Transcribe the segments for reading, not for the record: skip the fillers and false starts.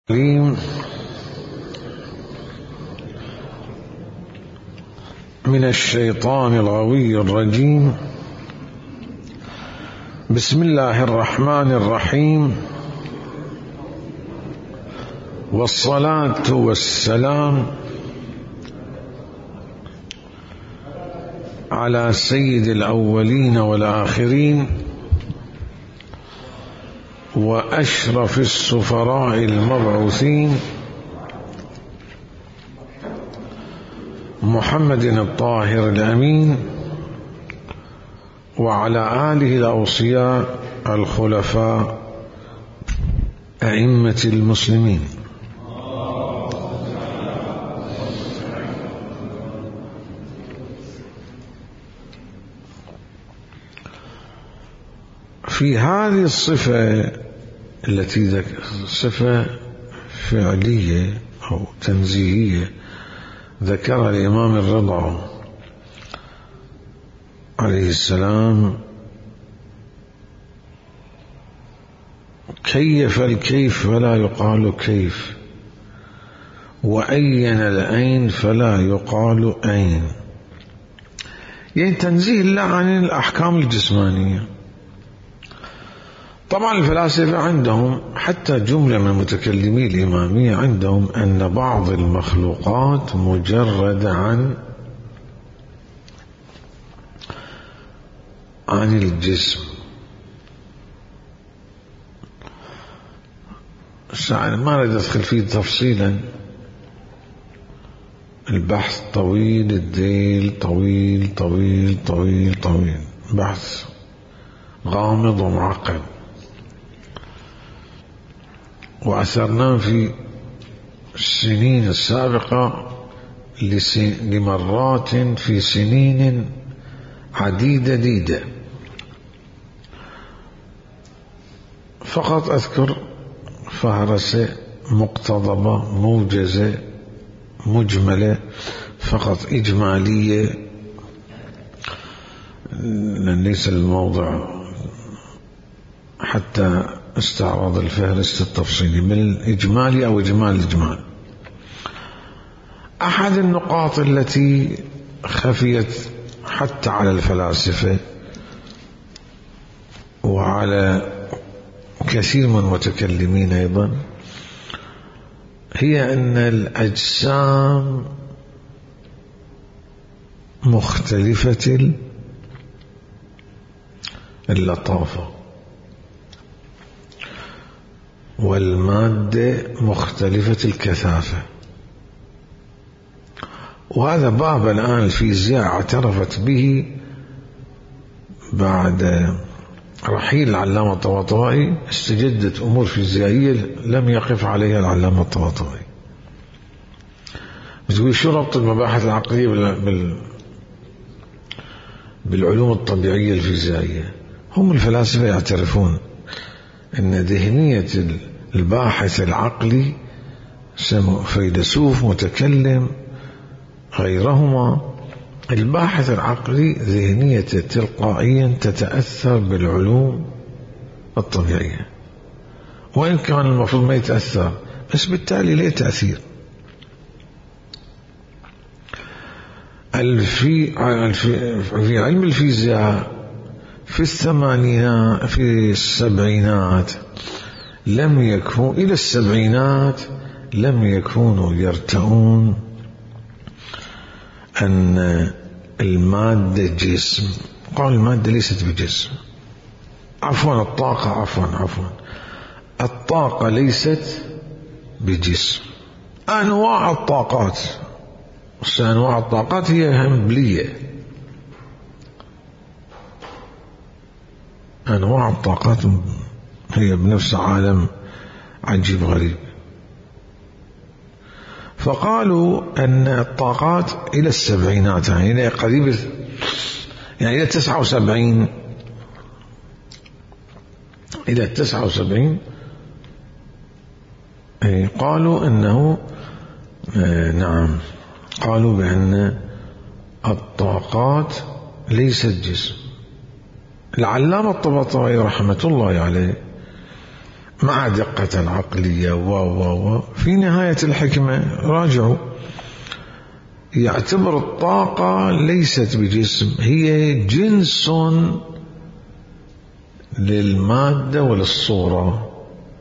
من الشيطان الغوي الرجيم. بسم الله الرحمن الرحيم، والصلاة والسلام على سيد الأولين والآخرين وأشرف السفراء المبعوثين محمد الطاهر الأمين، وعلى آله الأوصياء الخلفاء أئمة المسلمين. في هذه الصفة التي صفة فعلية أو تنزيهية ذكر الإمام الرضا عليه السلام كيف الكيف فلا يقال كيف، وأين الأين فلا يقال أين، يعني تنزيه الله عن الأحكام الجسمانية. طبعا الفلاسفة عندهم، حتى جملة من متكلمي الإمامية عندهم، أن بعض المخلوقات مجرد عن الجسم. ما أريد أدخل فيه تفصيلا، البحث طويل، الذيل طويل طويل طويل طويل، بحث غامض ومعقد، وأثرناه في السنين السابقة لمرات في سنين عديدة. فقط أذكر فهرسة مقتضبة موجزة مجملة، فقط إجمالية، لأن ليس الموضع حتى استعرض الفهرست التفصيلي من الإجمالي أو إجمال الإجمال. أحد النقاط التي خفيت حتى على الفلاسفة وعلى كثير من المتكلمين أيضا، هي أن الأجسام مختلفة اللطافة، والمادة مختلفة الكثافة. وهذا باب الآن الفيزياء اعترفت به بعد رحيل العلامة الطباطبائي. استجدت أمور فيزيائية لم يقف عليها العلامة الطباطبائي. بتقول شو ربط المباحث العقلية بالعلوم الطبيعية الفيزيائية؟ هم الفلاسفة يعترفون أن ذهنية الباحث العقلي، فيلسوف متكلم غيرهما، الباحث العقلي ذهنية تلقائيا تتأثر بالعلوم الطبيعية، وإن كان المفروض ما يتأثر، بس بالتالي له تأثير. في علم الفيزياء في السبعينات لم يكونوا، إلى السبعينات لم يكونوا يرتؤون أن المادة جسم. قال المادة ليست بجسم، عفوا الطاقة، الطاقة ليست بجسم. أنواع الطاقات، أنواع الطاقات هي همبلية، أنواع الطاقات هي بنفس عالم عجيب غريب. فقالوا أن الطاقات إلى السبعينات، يعني قريب، يعني إلى 79، إلى 79 قالوا أنه نعم، قالوا بأن الطاقات ليست جسم. العلامة الطباطبائي رحمة الله عليه مع دقة العقلية في نهاية الحكمة راجعوا يعتبر الطاقة ليست بجسم، هي جنس للمادة وللصورة،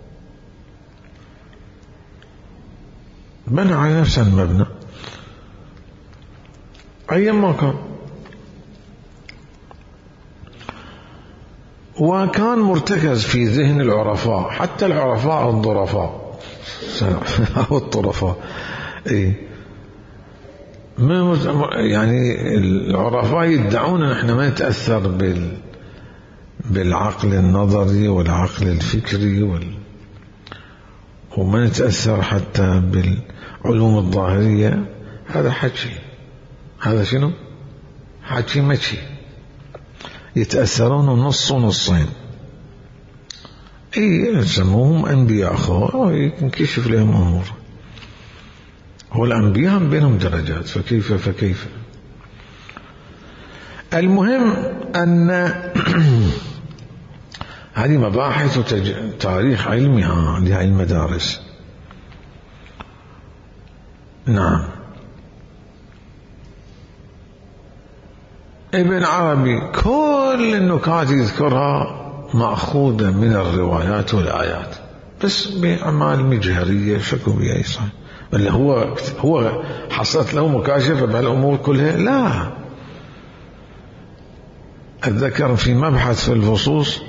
بنى على نفس المبنى أيما كان. وكان مرتكز في ذهن العرفاء، حتى العرفاء الظرفاء أو الطرفاء، يعني العرفاء يدعون أن احنا ما نتأثر بالعقل النظري والعقل الفكري وما نتأثر حتى بالعلوم الظاهرية. هذا حكي، هذا شنو؟ حكي مشي، يتأثرون نص ونصين. يسموهم أنبياء ينكشف لهم أمور، والأنبياء بينهم درجات، فكيف المهم أن هذه مباحث تاريخ علمي لهذه المدارس. نعم. ابن عربي كل النكات يذكرها مأخوذة من الروايات والآيات، بس بأعمال مجهرية شكو بها صحيح، ولا هو حصلت له مكاشفة بهالأمور كلها؟ لا. أتذكر في مبحث في الفصوص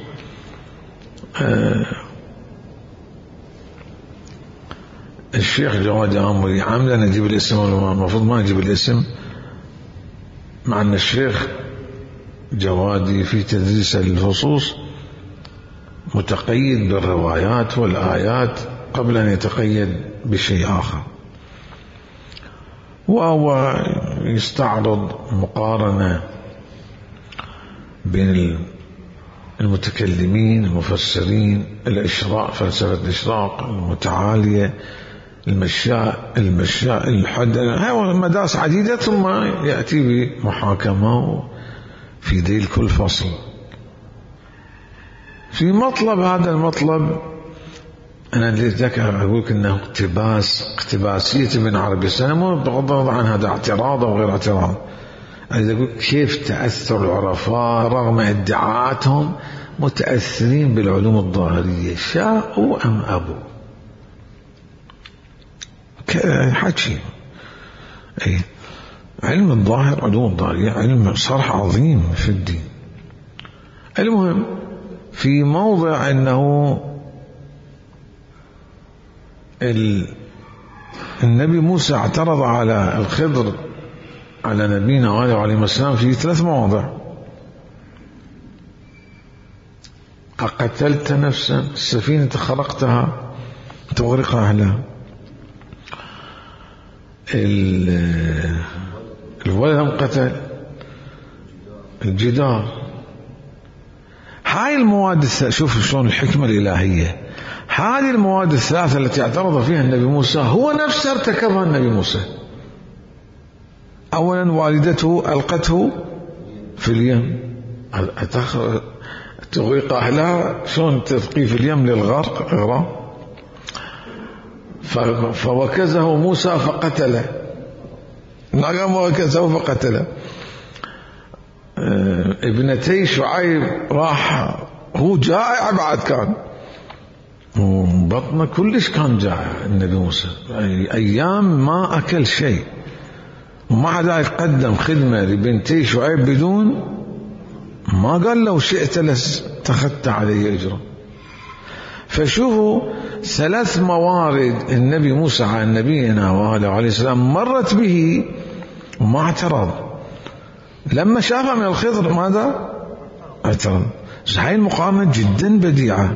الشيخ جواد عمري عامل نجيب الاسم، المفروض ما نجيب الاسم، مع أن الشيخ جوادي في تدريس الفصوص متقيد بالروايات والآيات قبل أن يتقيد بشيء آخر، وهو يستعرض مقارنة بين المتكلمين المفسرين، الإشراق، فلسفة الإشراق المتعالية، المشاء الحد، مدارس عديدة، ثم يأتي بمحاكمة في ذيل كل فصل في مطلب. هذا المطلب أنا اللي ذكر أقول إنه اقتباسية ابن عربي، أنا مو بغض النظر عن هذا اعتراض أو غير اعتراض، أنا أقول كيف تأثر العرفاء رغم ادعاءاتهم متأثرين بالعلوم الظاهرية، شاءوا أم أبوا. حكي علم الظاهر، علوم الظاهرية علم صرح عظيم في الدين. المهم في موضع أنه النبي موسى اعترض على الخضر على نبينا عليه السلام في 3 مواضع: أقتلت نفسا، السفينة خرقتها تغرق أهلها، الولد قتل، الجدار. هاي المواد شوف شلون الحكمة الإلهية، هذه المواد الثلاثة التي اعترض فيها النبي موسى هو نفسه ارتكبها النبي موسى. أولا والدته ألقته في اليم، تغرق أهلها، شلون تلقي في اليم للغرق، فوكزه موسى فقتله، نعم وكزه فقتله. ابنتي شعيب راح هو جائع بعد، كان بطنه كلش كان جائع النبي موسى، أيام ما أكل شيء، ومع ذلك قدم خدمة لبنتي شعيب بدون ما قال لو شئت لاتخذت عليه أجرا. فشوفوا 3 موارد النبي موسى على نبينا وعليه السلام مرت به وما اعترض، لما شافها من الخضر ماذا؟ اعترض. هاي المقارنة جدا بديعة،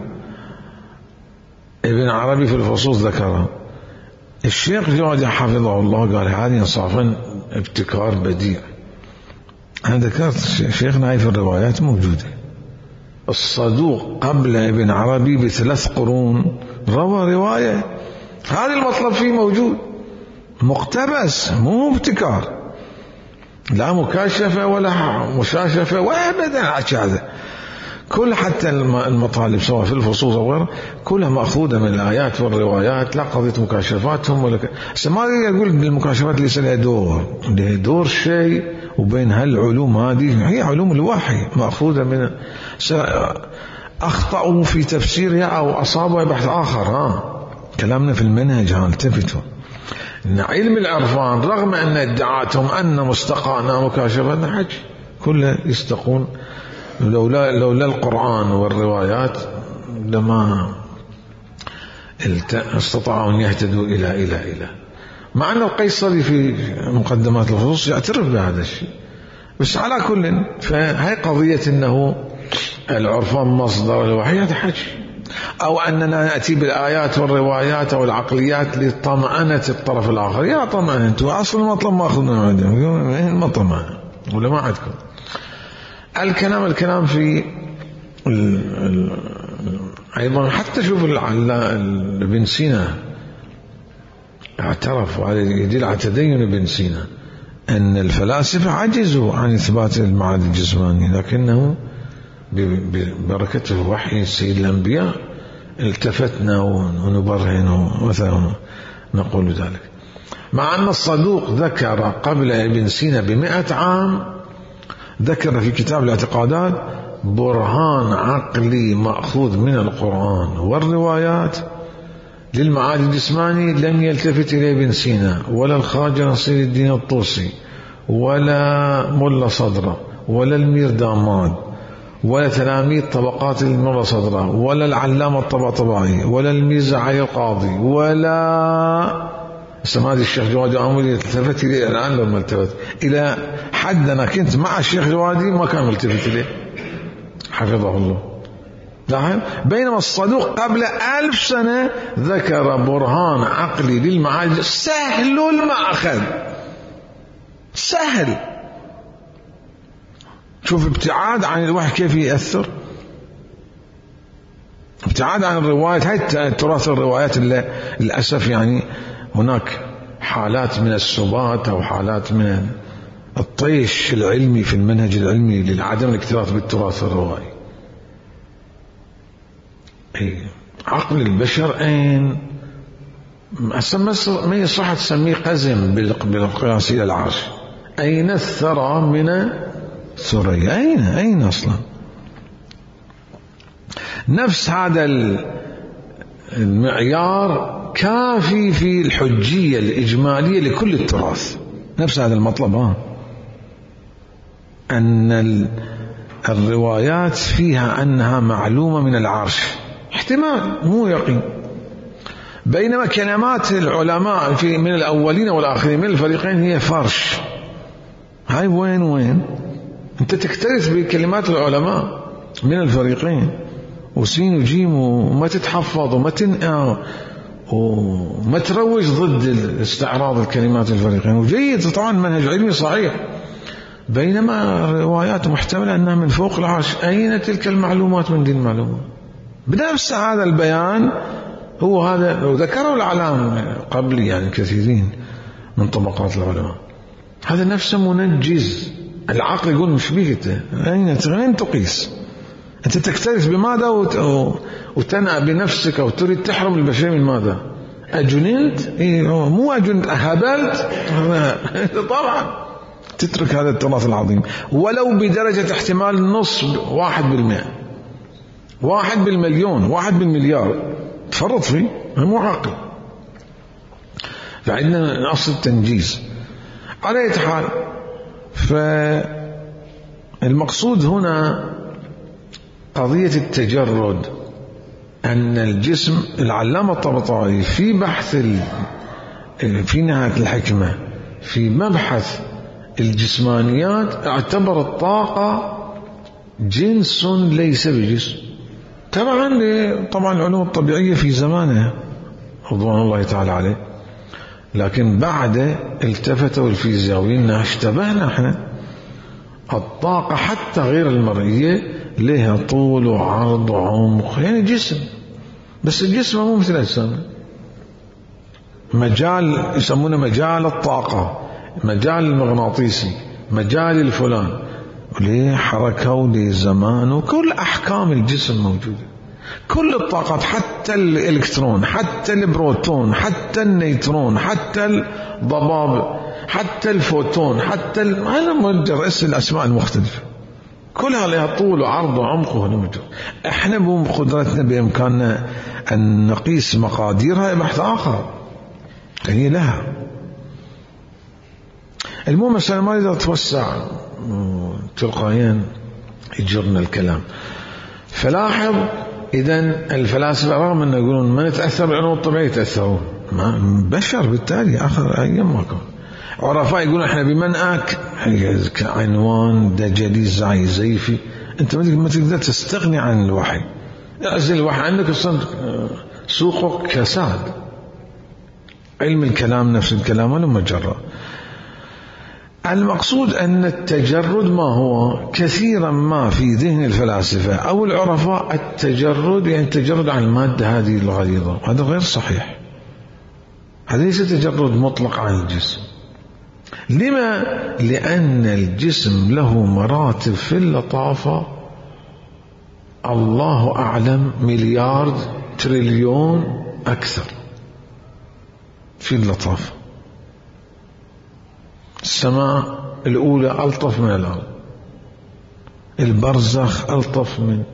ابن عربي في الفصوص ذكرها، الشيخ جواد حفظه الله قال هذه انصافا ابتكار بديع. أنا ذكرت شيخنا هاي في الروايات موجودة، الصدوق قبل ابن عربي ب3 قرون روى رواية، هذا المطلب فيه موجود، مقتبس مو ابتكار، لا مكاشفة ولا مشاشفة وابدا هذا، كل حتى المطالب سواء في الفصوص أو غيره كلها مأخوذة من الآيات والروايات، لا قضية مكاشفاتهم ولا ما يقول بالمكاشفات ليس لها دور شيء، وبين هالعلوم هذه هي علوم الوحي مأخوذة من أخطأوا في تفسيرها أو أصابوا بحث آخر. كلامنا في المنهج التفتوا إن علم العرفان رغم أن ادعاتهم أن مستقانا مكاشفتنا حج كله يستقون لولا القرآن والروايات لما استطاعوا أن يهتدوا إلى مع أن القيصري في مقدمات الفصوص يعترف بهذا الشيء. بس على كل فهي قضية أنه العرفان مصدر الوحي هذا حج، أو أننا نأتي بالآيات والروايات أو العقليات لطمأنة الطرف الآخر. يا طمأنة أنتوا أصل المطلب ما أخذنا عندهم ما طمأنة ولا ما عندكم الكلام في أيضا حتى شوف ابن سينا اعترف يدل على تدين ابن سينا أن الفلاسفة عجزوا عن إثبات المعاد الجسماني، لكنه ببركة الوحي سيد الأنبياء التفتنا ونبرهن مثلا نقول ذلك. مع أن الصدوق ذكر قبل ابن سينا ب100 عام، ذكر في كتاب الاعتقادات برهان عقلي مأخوذ من القرآن والروايات للمعاد الجسماني لم يلتفت إليه ابن سينا ولا الخواجة نصير الدين الطوسي ولا ملا صدرة ولا المير داماد ولا تلاميذ طبقات الملا صدرة ولا العلامة الطباطبائي ولا الميرزا علي القاضي ولا سماد الشيخ جوادي عمري التفت إليه الآن لما التفت إلى حد أنا كنت مع الشيخ جوادي ما كان ملتفت إليه حفظه الله. بينما الصدوق قبل 1000 سنة ذكر برهان عقلي للمعاد سهل المأخذ سهل. شوف ابتعاد عن الوحي كيف يأثر، ابتعاد عن الروايات. هاي تراث الروايات للأسف يعني هناك حالات من السبات أو حالات من الطيش العلمي في المنهج العلمي لعدم الاكتراث بالتراث الروائي. عقل البشر أين ما يصح تسميه قزم بالقياس إلى العرش. أين الثرى من ثريا؟ أين أصلا؟ نفس هذا المعيار كافي في الحجية الإجمالية لكل التراث. نفس هذا المطلب أن الروايات فيها أنها معلومة من العرش، احتمال مو يقين. بينما كلمات العلماء من الأولين والآخرين من الفريقين هي فرش. هاي وين أنت تكترث بكلمات العلماء من الفريقين وسين وجيم وما تتحفظ وما تنقى وما تروج ضد استعراض الكلمات الفريقين. وجيد طبعا منهج علمي صحيح، بينما الروايات محتملة أنها من فوق العرش. أين تلك المعلومات من دين المعلومات؟ بنفس هذا البيان هو هذا لو ذكروا العلام قبلي يعني كثيرين من طبقات العلماء، هذا نفسه منجز. العقل يقول مش بيك أين تقيس؟ أنت تكترث بماذا وتنأى بنفسك وتريد تحرم البشرية من ماذا؟ أجننت؟ مو أجننت، أهبلت. طبعا تترك هذا التراث العظيم ولو بدرجة احتمال نص 1%، 1/1,000,000، 1/1,000,000,000 تفرط فيه، مو عاقل. فعندنا أصل التنجيز. على أي حال، فالمقصود هنا قضية التجرد. أن الجسم، العلامة الطباطبائي في بحث في نهاية الحكمة في مبحث الجسمانيات اعتبر الطاقة جنس ليس بجسم. طبعا العلوم الطبيعية في زمانه رضوان الله تعالى عليه، لكن بعد التفتوا الفيزيائيين اشتبهنا احنا. الطاقة حتى غير المرئية لها طول وعرض وعمق، يعني جسم، بس الجسم مو مثل الأجسام. مجال يسمونه مجال الطاقة، مجال المغناطيسي، مجال الفلان، وليه حركة وليه زمان، وكل أحكام الجسم موجودة، كل الطاقات، حتى الإلكترون، حتى البروتون، حتى النيوترون، حتى الضباب، حتى الفوتون، حتى أنا مجرد الأسماء المختلفة، كلها لها طول وعرض وعمق ونمج. احنا بقدرتنا بإمكاننا أن نقيس مقاديرها بحث آخر، هي لها. المهم مثلا ما إذا توسع تلقائيا يجرنا الكلام. فلاحظ إذن الفلاسفة رغم أن يقولون ما نتأثر بالعلوم الطبيعية يتأثرون، بشر بالتالي آخر أيام ما كان. عرفاء يقولون احنا بمنأك كعنوان دجلي زيفي، انت ما تقدر تستغني عن الوحي. أزل الوحي عندك سوقك كساد. علم الكلام نفس الكلام ولا مجرد. المقصود أن التجرد ما هو كثيرا ما في ذهن الفلاسفة أو العرفاء التجرد يعني التجرد عن المادة هذه الغليظة، هذا غير صحيح. هذا ليس تجرد مطلق عن الجسم. لما؟ لأن الجسم له مراتب في اللطافة الله أعلم مليار تريليون أكثر في اللطافة. السماء الأولى ألطف من الأرض، البرزخ ألطف من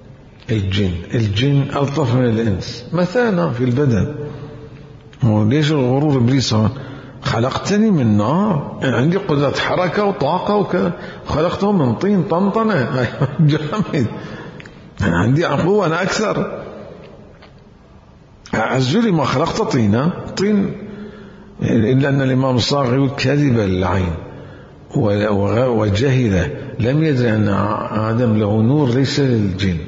الجن ألطف من الإنس مثلا في البدن. ليش الغرور إبليس خلقتني من نار، عندي قدرة حركة وطاقة وكذا، خلقته من طين طنطنة جامد، أنا عندي قوة أنا أكثر. أعزلي ما خلقت طين إلا أن الإمام الصاغر يقول كذب العين وجهل، لم يدري أن آدم له نور ليس للجن،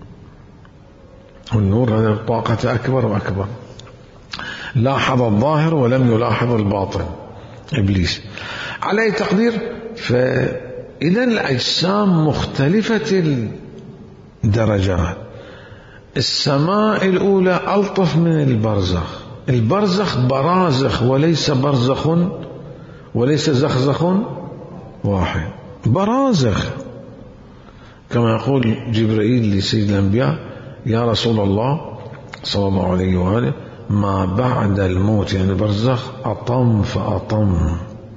والنور هذا طاقة أكبر وأكبر. لاحظ الظاهر ولم يلاحظ الباطن إبليس على أي تقدير. فإذا الأجسام مختلفة الدرجات. السماء الأولى ألطف من البرزخ، البرزخ برازخ وليس برزخ وليس زخزخ واحد، برازخ. كما يقول جبرائيل لسيد الأنبياء يا رسول الله صلى الله عليه وآله ما بعد الموت يعني برزخ أطم فأطم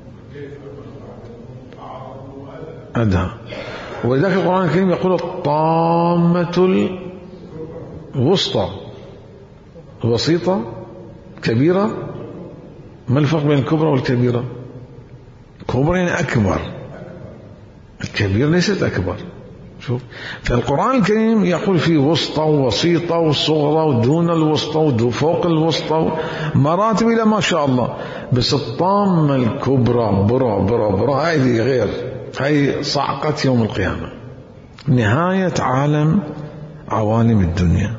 أدهى. ولذلك القرآن الكريم يقول الطامة الوسطى، الوسيطة كبيرة. ما الفرق بين الكبرى والكبيرة؟ كبرى يعني أكبر، الكبير ليست أكبر. شوف، فالقرآن الكريم يقول في وسطى ووسيطة وصغرى ودون الوسطى وفوق الوسطى مراتب إلى ما شاء الله. بس الطامة الكبرى برا هذه غير، هي صعقة يوم القيامة، نهاية عوالم الدنيا.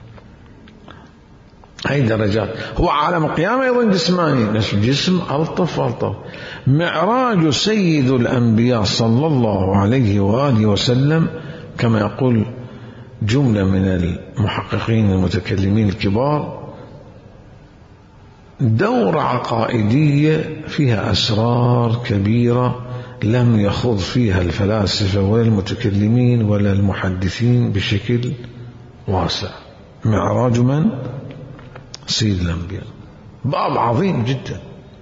هاي درجات. هو عالم القيامة أيضا جسماني، نفس الجسم ألطف. معراج سيد الأنبياء صلى الله عليه وآله وسلم كما يقول جملة من المحققين المتكلمين الكبار دورة عقائدية فيها أسرار كبيرة لم يخوض فيها الفلاسفة ولا المتكلمين ولا المحدثين بشكل واسع. معراج من؟ سيد الأنبياء، باب عظيم جدا،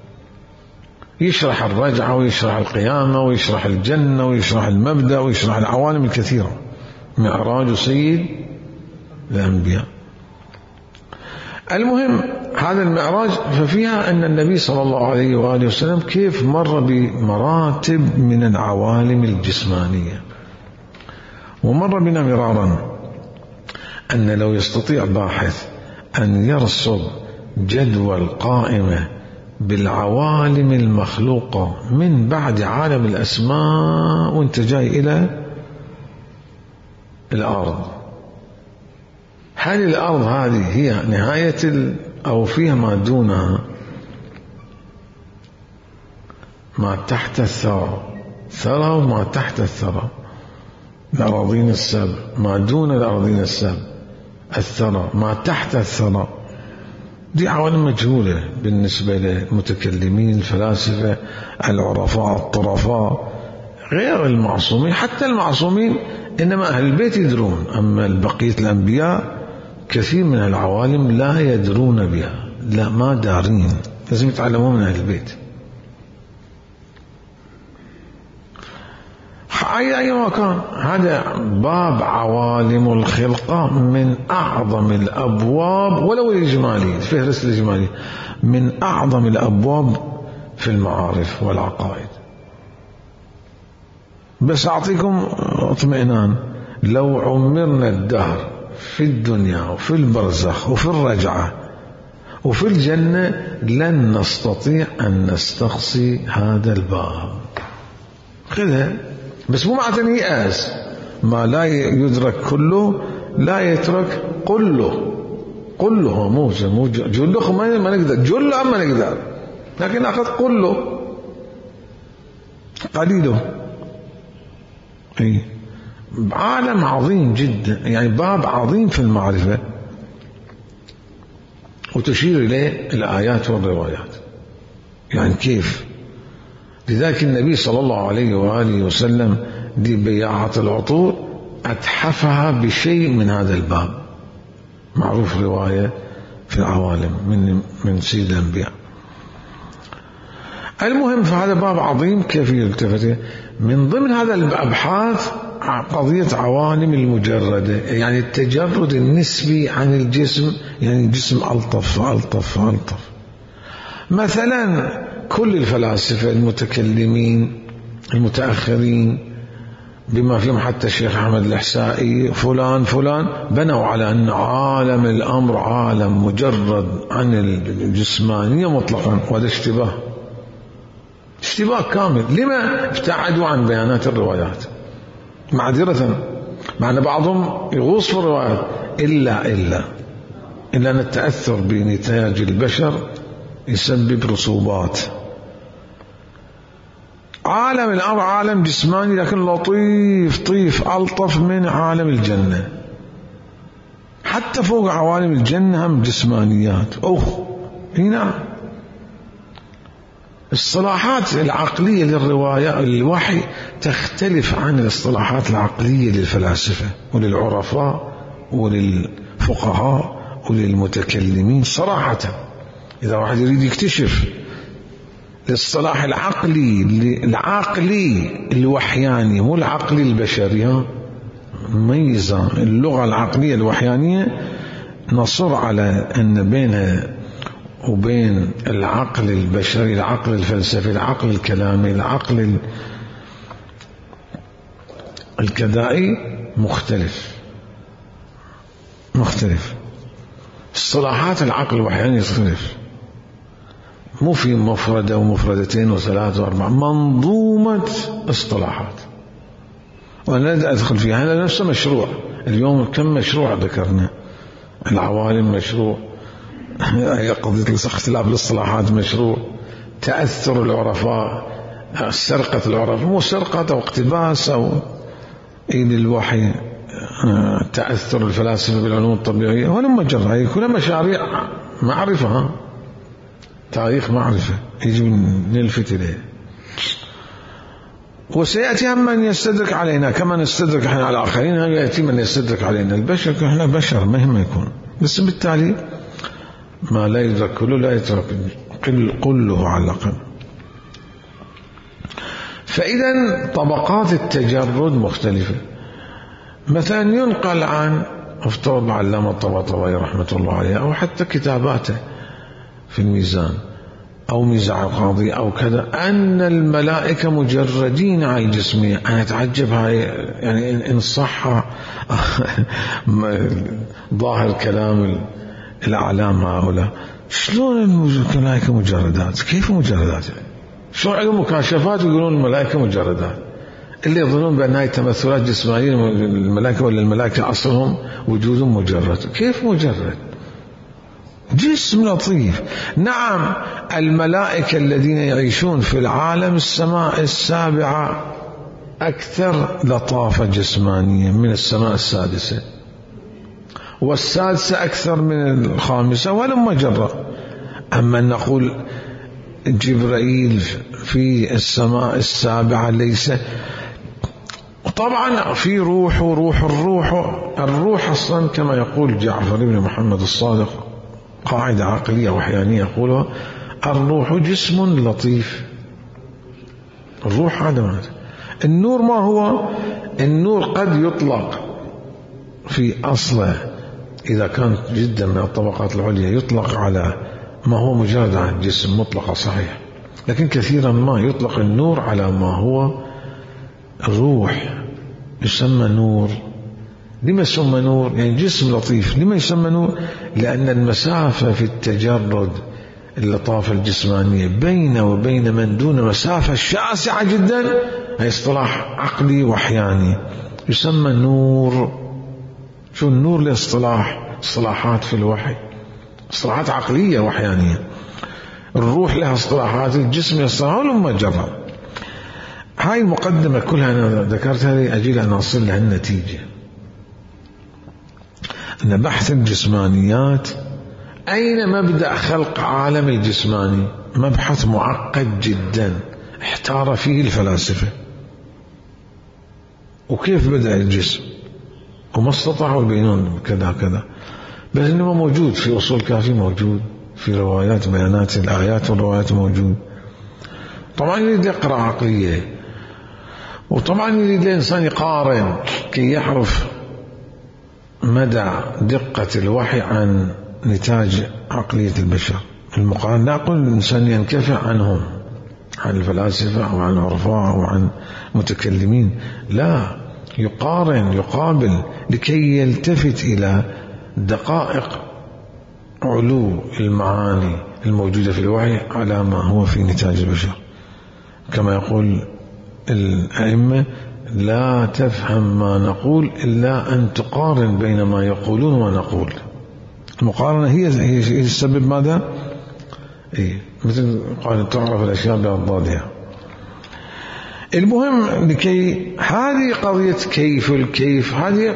يشرح الرجعة ويشرح القيامة ويشرح الجنة ويشرح المبدأ ويشرح العوالم الكثيرة. معراج سيد الأنبياء. المهم هذا المعراج ففيها أن النبي صلى الله عليه وآله وسلم كيف مر بمراتب من العوالم الجسمانية. ومر بنا مرارا أن لو يستطيع باحث أن يرصد جدول قائمة بالعوالم المخلوقة من بعد عالم الأسماء وانت جاي إلى الأرض، هل الأرض هذه هي نهاية أو فيها ما دونها؟ ما تحت ثرى وما تحت الثرى، الأراضين السبع، ما دون الأراضين السبع الثرى، ما تحت الثرى. دي عوالم مجهولة بالنسبة للمتكلمين الفلاسفة العرفاء الطرفاء غير المعصومين. حتى المعصومين إنما أهل البيت يدرون، أما بقية الأنبياء كثير من العوالم لا يدرون بها، لا ما دارين، لازم يتعلمون من أهل البيت. أي مكان. هذا باب عوالم الخلقة من أعظم الأبواب، ولو الإجمالي فهرس الإجمالي، من أعظم الأبواب في المعارف والعقائد. بس أعطيكم اطمئنان، لو عمرنا الدهر في الدنيا وفي البرزخ وفي الرجعة وفي الجنة لن نستطيع أن نستقصي هذا الباب. خذها، بس مو معنى يأس، ما لا يدرك كله لا يترك كله. كله مو جله ما نقدر، جله ما نقدر، لكن أخذ كله قليله. عالم عظيم جدا، يعني باب عظيم في المعرفة، وتشير إليه الآيات والروايات. يعني كيف؟ لذلك النبي صلى الله عليه وآله وسلم لبياعة العطور أتحفها بشيء من هذا الباب. معروف رواية في العوالم من سيد الأنبياء. المهم، فهذا باب عظيم كيف يلتفت. من ضمن هذا الأبحاث قضية عوالم المجردة، يعني التجرد النسبي عن الجسم، يعني الجسم ألطف ألطف ألطف. مثلا كل الفلاسفة المتكلمين المتأخرين بما فيهم حتى الشيخ أحمد الإحسائي فلان بنوا على أن عالم الأمر عالم مجرد عن الجسمانية مطلقا، وهذا اشتباه كامل. لما ابتعدوا عن بيانات الروايات؟ معذرة، مع أن بعضهم يغوص في الروايات، إلا أن التأثر بنتاج البشر يسبب رسوبات. عالم الأمر عالم جسماني، لكن لطيف طيف ألطف من عالم الجنة. حتى فوق عوالم الجنة هم جسمانيات. هنا الصلاحات العقلية للرواية الوحي تختلف عن الاصطلاحات العقلية للفلاسفة وللعرفاء وللفقهاء وللمتكلمين صراحة. إذا واحد يريد يكتشف الاصطلاح العقلي الوحياني، مو العقلي البشري، ميزة اللغة العقلية الوحيانية، نصر على أن بينها وبين العقل البشري، العقل الفلسفي، العقل الكلامي، العقل الكذائي مختلف. اصطلاحات العقل الوحياني تختلف، مو في مفردة ومفردتين وثلاثة وأربعة، منظومة اصطلاحات. وأنا لا أدخل فيها، هذا نفسه مشروع. اليوم كم مشروع ذكرنا، العوالم مشروع، قضية اختلاف الاصطلاحات مشروع، تأثر العرفاء، سرقة العرفاء، مو سرقة أو اقتباس أو للوحي، تأثر الفلاسفة بالعلوم الطبيعية، ولما جرى كلها مشاريع معرفة، تاريخ معرفة يجب نلفت إليه. وسيأتي هم من يستدرك علينا كما نستدرك احنا على الآخرين، يأتي من يستدرك علينا البشر، احنا بشر مهما يكون. بس بالتالي ما لا يدرك كله لا يترك كله على الأقل. فإذا طبقات التجرد مختلفة. مثلا ينقل عن افترض علامة الطباطبائي رحمة الله عليه، أو حتى كتاباته في الميزان أو ميزان القاضي أو كذا، أن الملائكة مجردين عن الجسمية. أنا أتعجب هاي، يعني إن صح ظاهر كلام الأعلام هؤلاء، شلون الملائكة مجردات؟ كيف مجردات؟ شلون عندهم مكاشفات ويقولون الملائكة مجردات؟ اللي يظنون بأنها تمثلات جسمانية الملائكة، ولا الملائكة أصلهم وجودهم مجرد. كيف مجرد؟ جسم لطيف. نعم، الملائكة الذين يعيشون في العالم السماء السابعة أكثر لطافة جسمانية من السماء السادسة، والسادسة أكثر من الخامسة، ولما جرى. أما نقول جبرائيل في السماء السابعة ليس، طبعا في روح وروح. الروح أصلا كما يقول جعفر بن محمد الصادق، قاعدة عقلية وحيانية يقولها: الروح جسم لطيف. الروح هذا معنى. النور ما هو؟ النور قد يطلق في أصله إذا كان جدا من الطبقات العليا يطلق على ما هو مجرد عن جسم مطلقة، صحيح، لكن كثيرا ما يطلق النور على ما هو الروح، يسمى نور. لما يسمى نور؟ يعني جسم لطيف. لما يسمى نور؟ لأن المسافة في التجرد، اللطافة الجسمانية بين وبين من دون مسافة شاسعة جدا، هي اصطلاح عقلي وحياني يسمى نور. شو النور؟ لاصطلاح، اصطلاحات في الوحي، اصطلاحات عقلية وحيانية. الروح لها اصطلاحات، الجسم لها اصطلاحات، ولما جرى. هاي المقدمة كلها أنا ذكرتها لأجل أن أصل لها النتيجة، أن بحث الجسمانيات أين مبدأ خلق عالم الجسماني مبحث معقد جدا احتار فيه الفلاسفة، وكيف بدأ الجسم وما استطاعوا يبينون كذا كذا، بل إنه موجود في أصول كافي، موجود في روايات، بيانات الآيات والروايات موجود. طبعا يريد يقرأ عقلية، وطبعا يريد الإنسان يقارن كي يعرف مدى دقة الوحي عن نتاج عقلية البشر. المقارنة، لا أقول الإنسان ينكفع عنهم، عن الفلاسفة أو عن العرفاء أو عن متكلمين، لا، يقارن، يقابل، لكي يلتفت إلى دقائق علو المعاني الموجودة في الوحي على ما هو في نتاج البشر. كما يقول الأئمة: لا تفهم ما نقول إلا أن تقارن بين ما يقولون وما نقول. المقارنة هي السبب. ماذا؟ مثل قال تعرف الأشياء بأضدادها. المهم، لكي هذه قضية كيف الكيف، هذه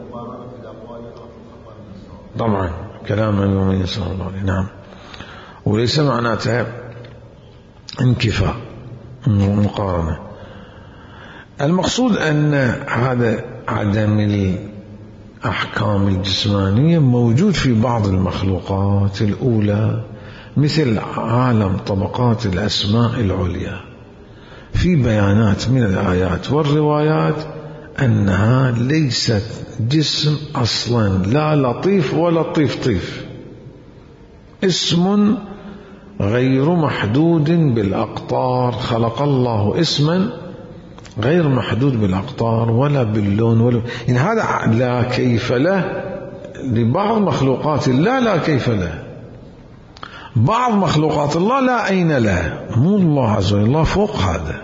طبعا كلام من صلى الله عليه. نعم، وليس معناتها انكفاء مقارنة. المقصود أن هذا عدم الأحكام الجسمانية موجود في بعض المخلوقات الأولى، مثل عالم طبقات الأسماء العليا. في بيانات من الآيات والروايات أنها ليست جسم أصلا، لا لطيف ولا طيف، اسم غير محدود بالأقطار. خلق الله اسما غير محدود بالأقطار ولا باللون ولا، يعني هذا لا كيف له. لبعض مخلوقات الله لا كيف له، بعض مخلوقات الله لا أين له، مو الله عز وجل، الله فوق هذا،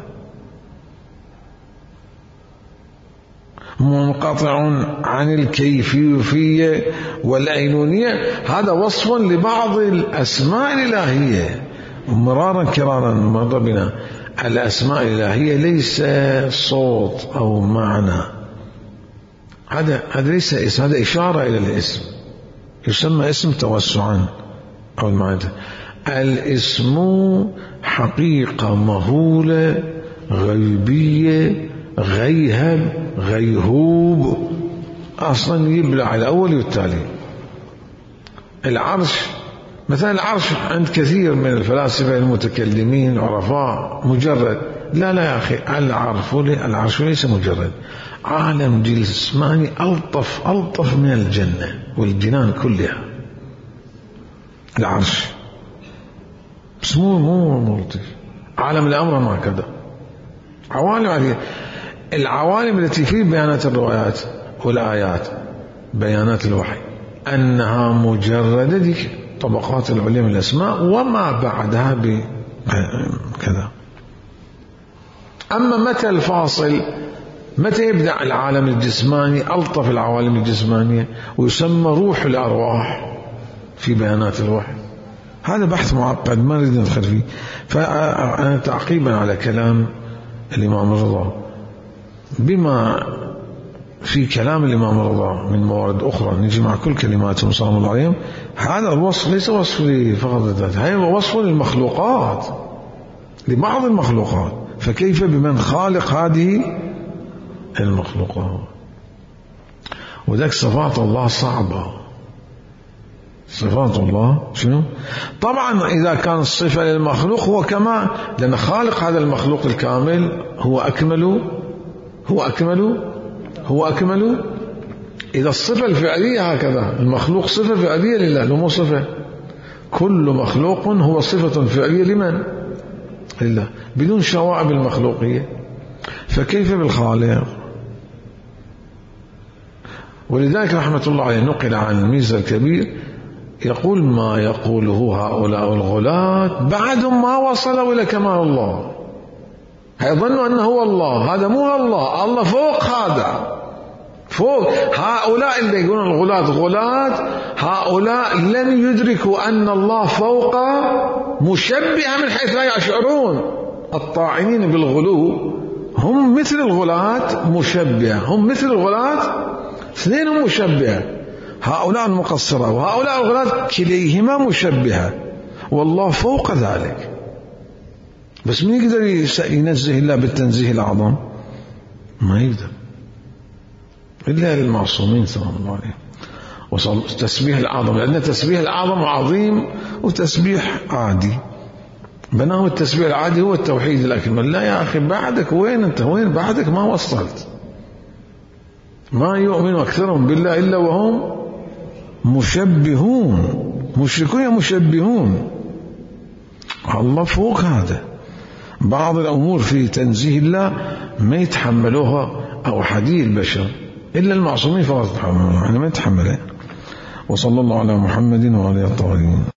منقطع عن الكيفية والأينونية. هذا وصف لبعض الأسماء الإلهية. مرارا كرارا مر بنا الأسماء الإلهية ليس صوت أو معنى، هذا ليس اسم، هذا إشارة إلى الاسم، يسمى اسم توسعا أو المعنى. الاسم حقيقة مهولة غيبية، غيهب، غيهوب، أصلا يبلع الأول والتالي. العرش مثلا، العرش عند كثير من الفلاسفة المتكلمين العرفاء مجرد، لا يا أخي، العرش ليس مجرد، عالم جسماني ألطف من الجنة والجنان كلها. العرش بس مو لطيف، عالم الأمر ما كذا، عوالم عديدة. العوالم التي في بيانات الروايات والآيات، بيانات الوحي، أنها مجردة دي طبقات العليا من الأسماء وما بعدها بكذا. أما متى الفاصل، متى يبدأ العالم الجسماني، ألطف العوالم الجسمانية، ويسمى روح الأرواح في بيانات الوحي. هذا بحث معقد ما نريد ندخل فيه. فأنا تعقيبا على كلام الإمام الرضا، بما في كلام الإمام الرضا من موارد أخرى نجي مع كل كلماتهم صلى الله عليه وسلم، هذا الوصف ليس وصف فقط الذات، هذا وصف للمخلوقات، لبعض المخلوقات. فكيف بمن خالق هذه المخلوقات. وذلك صفات الله صعبة. صفات الله شنو؟ طبعا إذا كان الصفة للمخلوق هو كما، لأن خالق هذا المخلوق الكامل هو أكمل. إذا الصفة الفعلية هكذا، المخلوق صفة فعلية لله، لو مو صفة. كل مخلوق هو صفة فعلية لمن؟ لله، بدون شوائب المخلوقية. فكيف بالخالق؟ ولذلك رحمة الله عليه نقل عن الميزة الكبير يقول: ما يقوله هؤلاء الغلاة بعدهم ما وصلوا إلى كمال الله، هيظنوا أنه هو الله. هذا مو الله، الله فوق هذا، فوق هؤلاء اللي يقولون الغلاة. هؤلاء لم يدركوا أن الله فوق، مشبهة من حيث لا يشعرون. الطاعنين بالغلو هم مثل الغلاة مشبهة، هم مثل الغلاة اثنين مشبهة. هؤلاء المقصرة وهؤلاء الغلاة كليهما مشبهة، والله فوق ذلك. بس من يقدر ينزه الله بالتنزيه الأعظم؟ ما يقدر إلا للمعصومين صلى الله عليه وسلم. التسبيح الأعظم، لأن التسبيح الأعظم عظيم وتسبيح عادي. بناه التسبيح العادي هو التوحيد الأكمل. لا يا أخي، بعدك وين أنت؟ وين بعدك؟ ما وصلت. ما يؤمن أكثرهم بالله إلا وهم مشبهون، مشركون مشبهون. الله فوق هذا. بعض الأمور في تنزيه الله ما يتحملوها أو حديث البشر، إلا المعصومين فقط يتحملوها، يعني ما يتحملها. وصلى الله على محمد وعلى آله الطاهرين.